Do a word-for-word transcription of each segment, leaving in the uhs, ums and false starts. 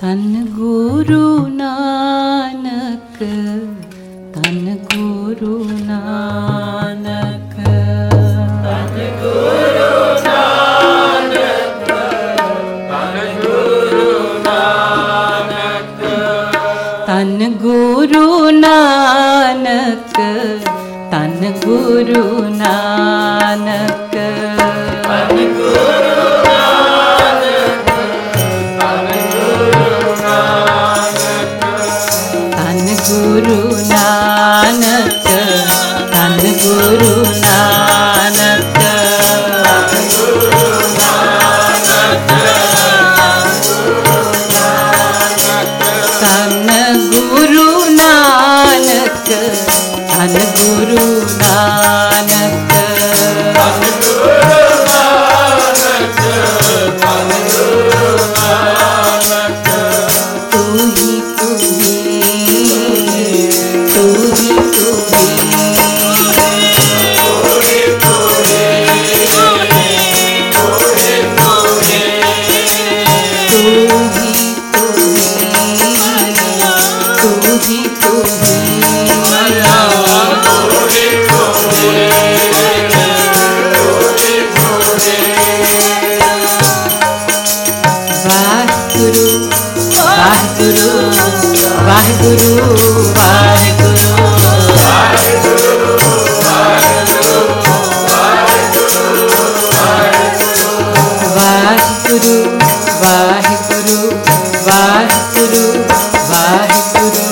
ਧੰਨ ਗੁਰੂ ਨਾਨਕ, ਧੰਨ ਗੁਰੂ ਨਾਨਕ, ਧੰਨ ਗੁਰੂ ਨਾਨਕ, ਧੰਨ ਗੁਰੂ ਨਾਨਕ, ਧੰਨ ਗੁਰੂ ਨਾਨਕ, ਧੰਨ ਗੁਰੂ ਨਾਨਕ, ਧੰਨ ਗੁਰੂ ਗੁਰੂ ਨਾਨਕ, ਧੰਨ ਗੁਰੂ ਨਾਨਕ, ਧੰਨ ਗੁਰੂ ਨਾਨਕ, ਧੰਨ ਗੁਰੂ ਨਾਨਕ, ਧੰਨ ਗੁਰੂ ਨਾਨਕ, ਧੰਨ ਗੁਰੂ ਨਾਨਕ, ਤੂੰ ਹੀ ਤੂੰ ਹੀ ਤੂੰ ਹੀ ਤੂੰ ਹੀ ਵਾਹਿਗੁਰੂ ਵਾਹਿਗੁਰੂ ਵਾਹਿਗੁਰੂ ਵਾਹਿਗੁਰੂ ਵਾਹਿਗੁਰੂ ਵਾਹਿਗੁਰੂ ਵਾਹਿਗੁਰੂ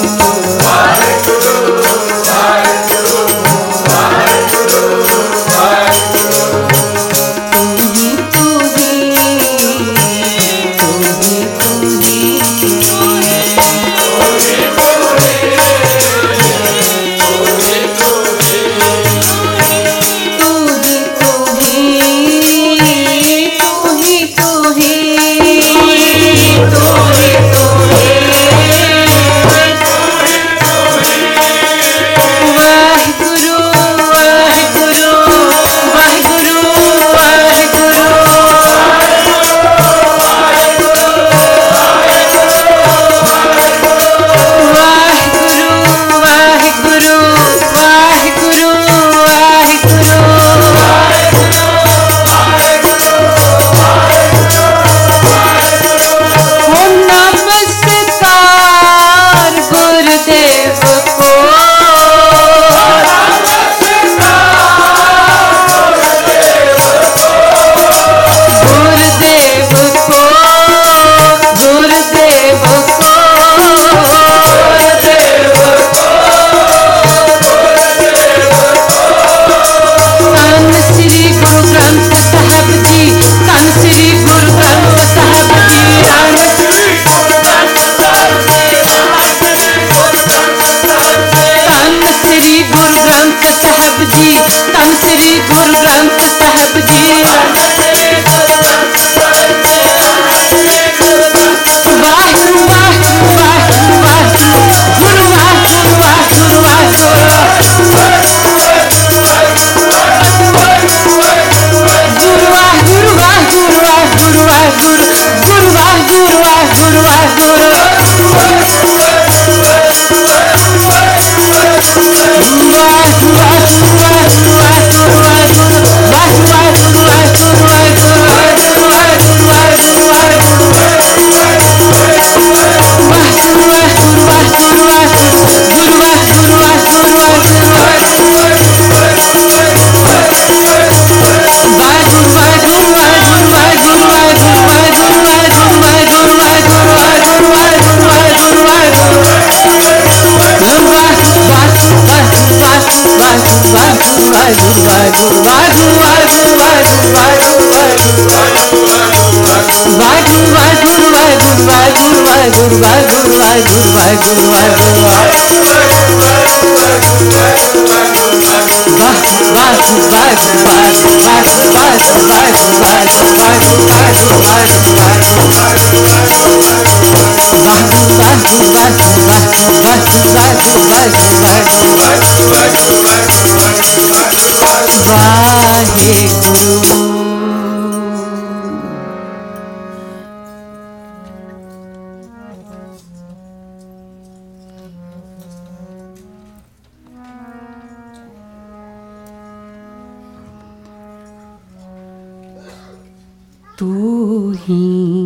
तू ही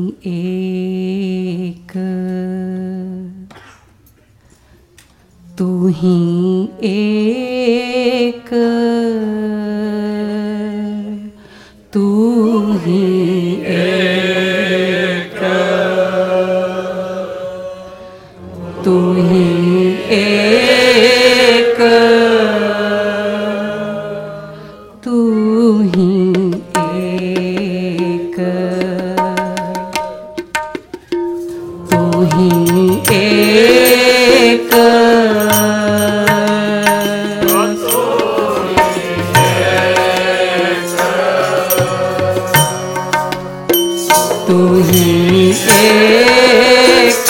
एक, तू ही एक, तू ही एक, तू ही एक, तू ही एक, तू ही एक, तू ही एक,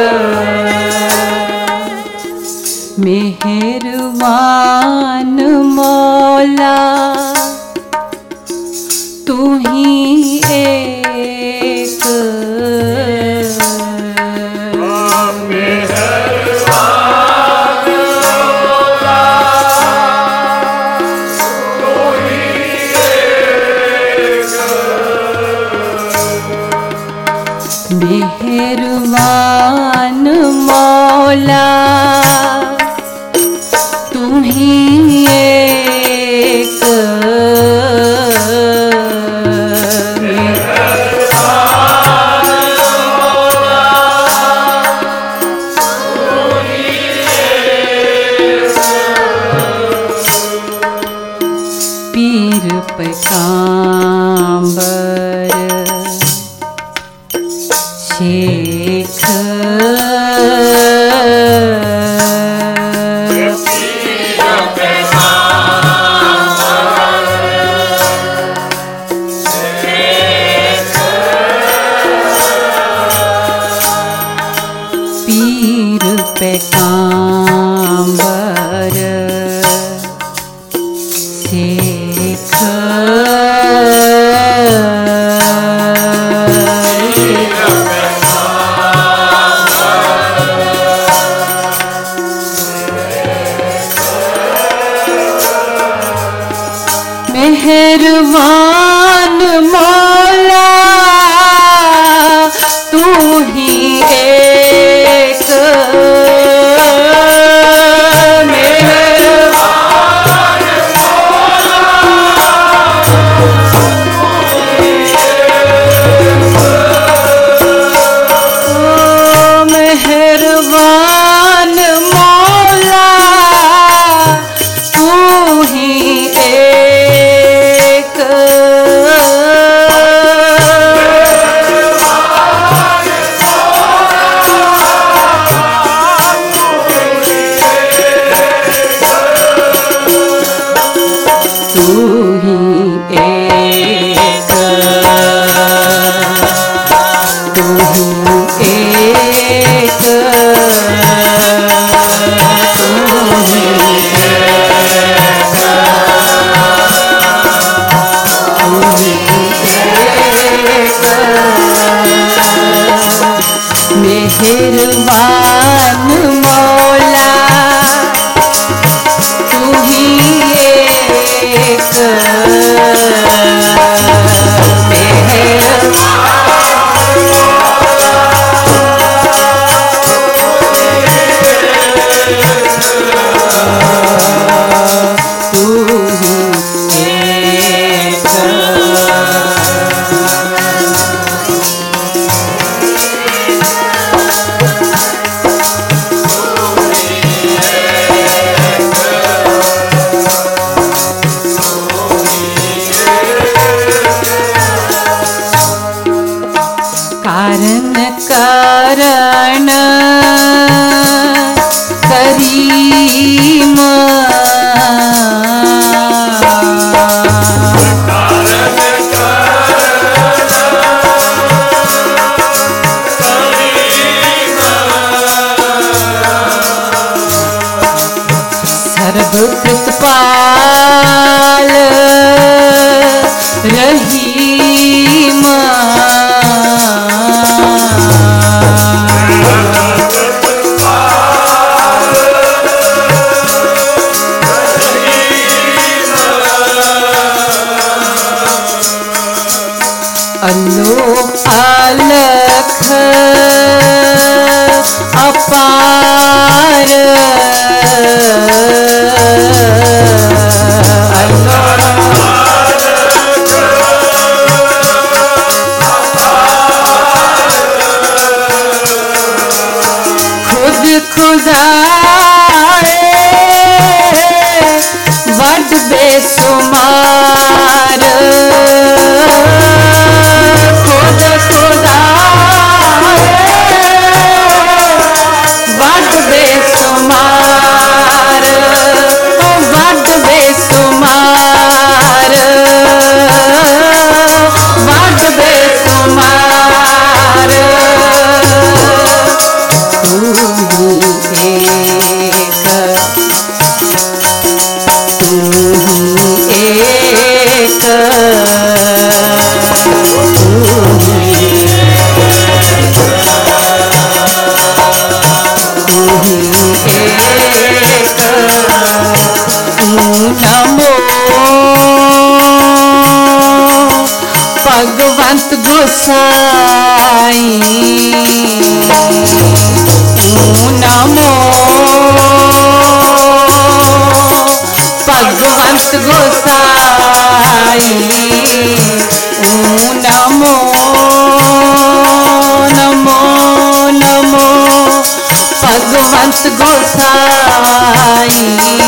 मेहरबान मौला तू ही एक, मेहरबान मौला तू ही एक, पीर पैगंबर शेख पीर पैगंबर शेख मेहरबान मौला तू ही एक, मेहरबान मेहरबान मौला तू ही एक, तू ही एक, तू ही एक, तू ही एक, तू ही एक, मेहरबान मौला तू ही एक, तू ही एक, कारण कारण करीम सर्व कृतपाल रहीम अल्लाह खुदाए वड बेसुमार खुद खुदाए वड बेसुमार वड बेसुमार वड बेसुमार तू ही एक तू ही एक तू ही एक नमो भगवंत गोसाई नमो भगवंत गोसाई नमो नमो नमो भगवंत गोसाई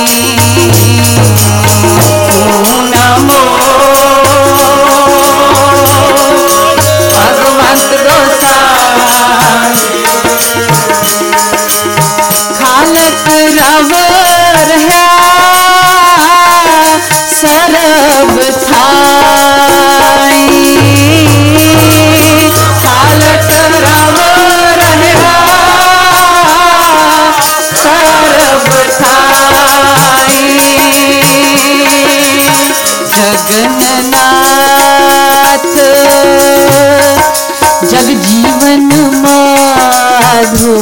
नमो भगवंत गोसाई खालक रवर है सरब थाई खालक रवर है सरब थाई जगन्नाथ जग जीवन माधो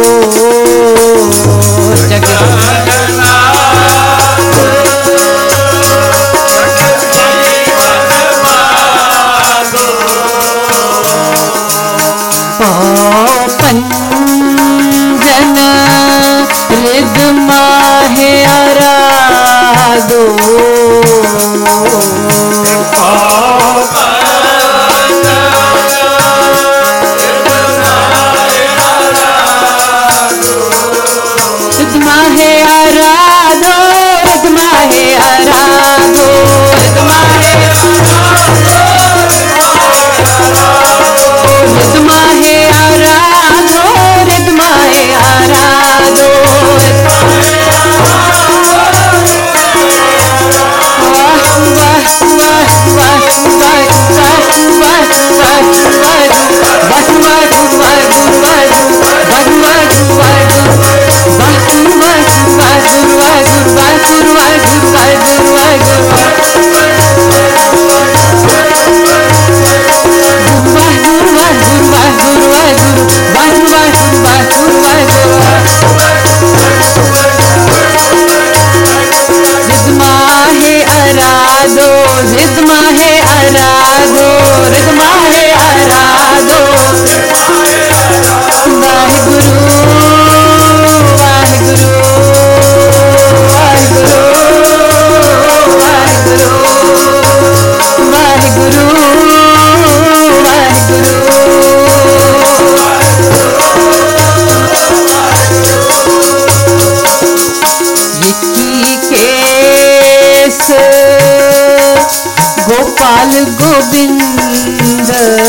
पंजन रिद माहे आराधो रिद माहे आराधो रिद माहे आराधो रिद माहे रिद माहे आराधो रिद माहे आराधो वाह वाह वाह वाह वाह वाह वाह रिदमा है आराधो रिदमा है आराधो वाहिगुरु वाहिगुरु वाहिगुरु वाहिगुरु वाहिगुरु ऋषिकेश गोपाल गोविंद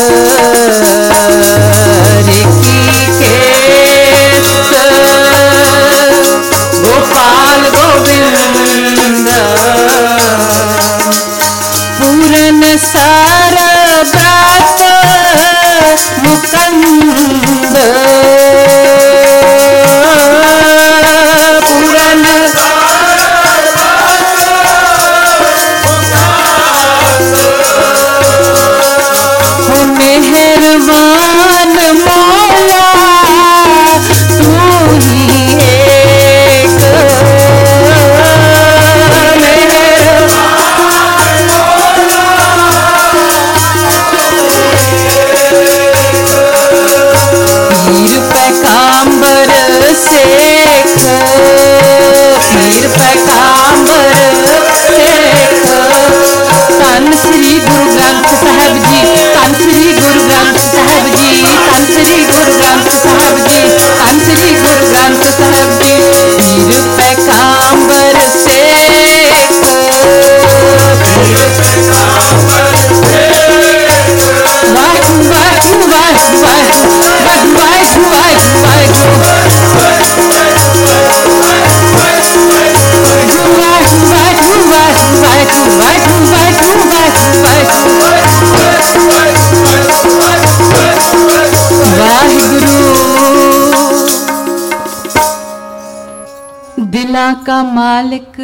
ऋषिकेश गोपाल गोविंद पूरन सार व्रत मुकंद पूरन का मालिक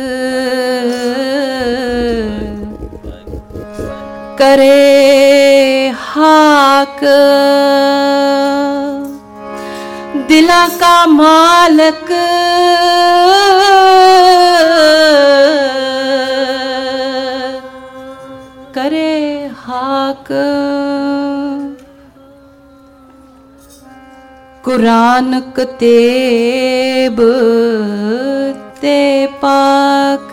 करे हाक, दिला का मालिक करे हाक। कुरान कतेब ते पाक,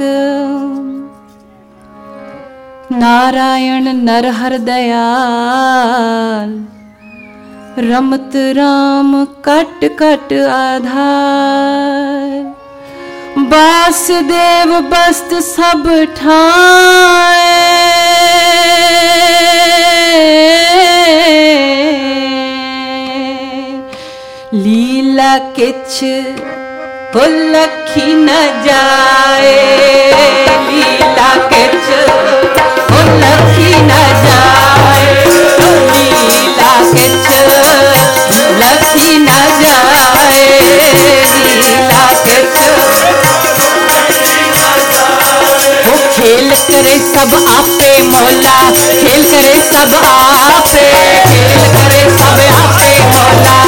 नारायण नरहर दयाल, रमत राम कट कट आधार। वासुदेव बस्त सब ठाए, लीला किछ हो लखी न जाए, लीला किछ हो लखी न जाए, लीला किछ लखी न जाए, लीला किछ। वो खेल करे सब आपे मौला, खेल करे सब आपे, खेल करे सब आपे मौला,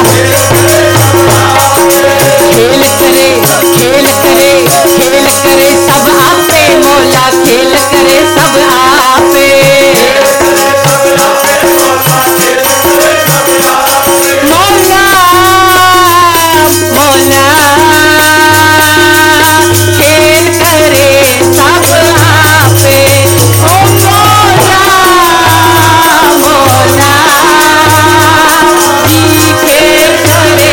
खेल करे खेल करे खेल करे सब आपे मौला, खेल करे सब आपे मौला मौला, खेल करे सब आपे ओ मौला मौला जी, खेल करे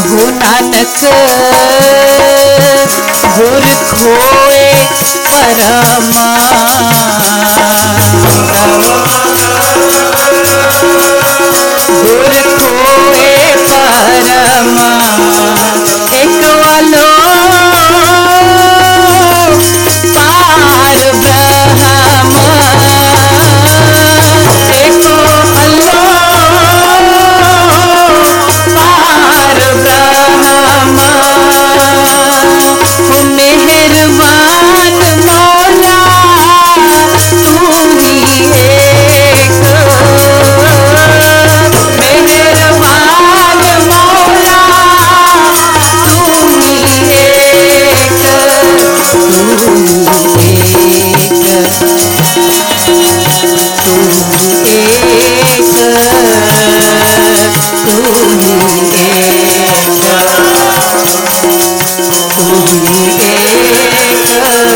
हो नानक गुर खोए गुर खोए परमा एक वालो पार ब्रह्म एको अल्लो पार ब्रह्म मेहरबान मौला तू ही एक मेहरबान मौला तू ही एक तू ही एक तू ही एक तू ही एक तू ही एक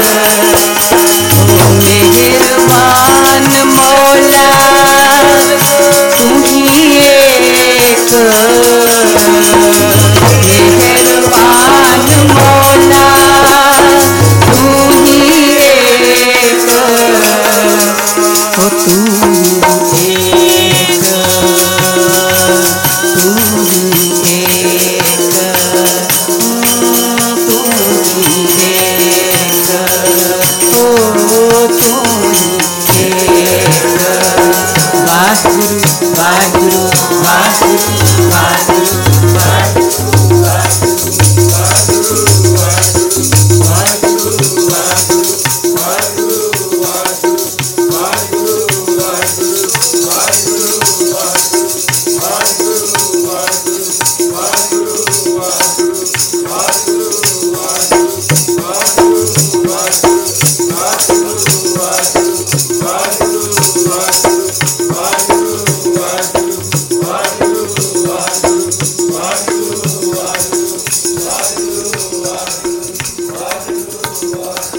ओ मेहरबान मौला तू ही एक मेहरबान मौला तू ही एक ओ तू ही एक तू ही एक तू ही एक ओ तू ही एक वाहिगुरु वाहिगुरु वाहिगुरु वाहिगुरु Wow.